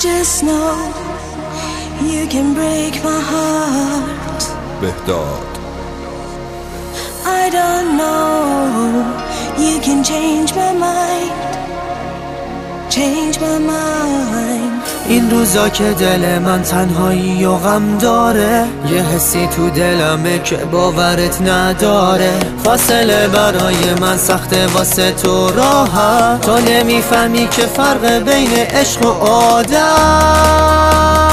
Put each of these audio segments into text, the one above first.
just know you can break my heart. بهداد. I don't know you can change my mind. Change my mind. این روزا که دل من تنهایی و غم داره، یه حسی تو دلمه که باورت نداره. فاصله برای من سخته واسه تو راحت، تو نمیفهمی که فرق بین عشق و عادت.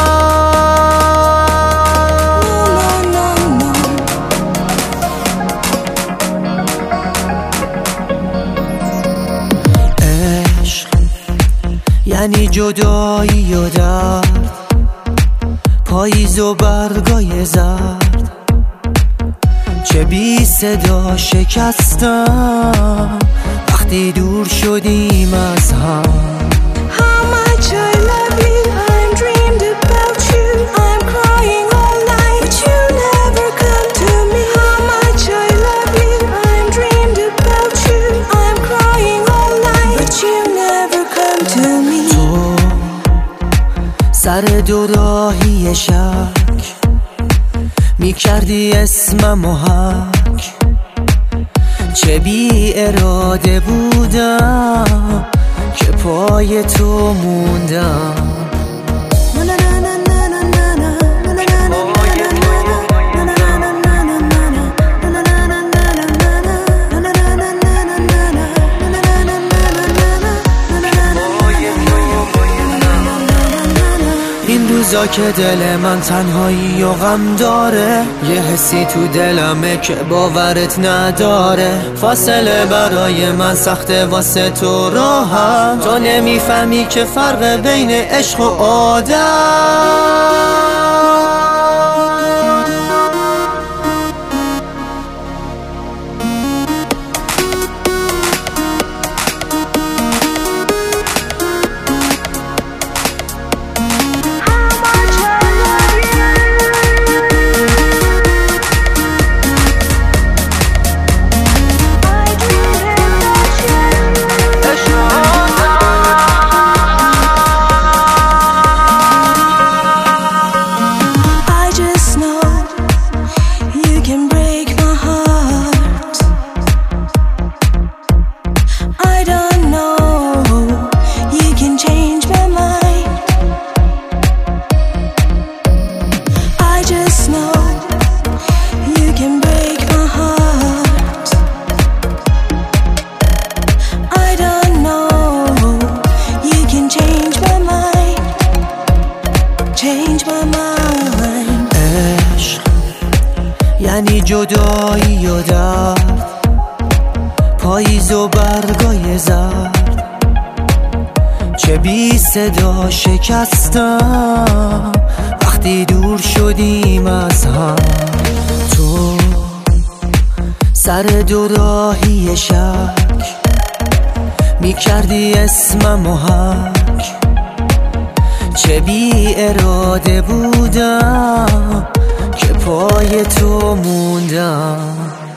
یعنی جدایی و درد، پاییز و برگای زرد، چه بی صدا شکستم وقتی دور شدیم از هم. سر دو راهی شک میکردی اسمم و حک، چه بی اراده بودم که پای تو موندم. این روزا که دل من تنهایی و غم داره، یه حسی تو دلمه که باورت نداره. فاصله برای من سخته واسه تو راحت، تو نمیفهمی که فرق بین عشق و عادت. عشق یعنی جدایی و درد، پاییز و برگای زرد، چه بی صدا شکستم وقتی دور شدیم از هم. تو سر دو راهی شک میکردی اسمم و حک، چه بی اراده بودم که پای تو موندم.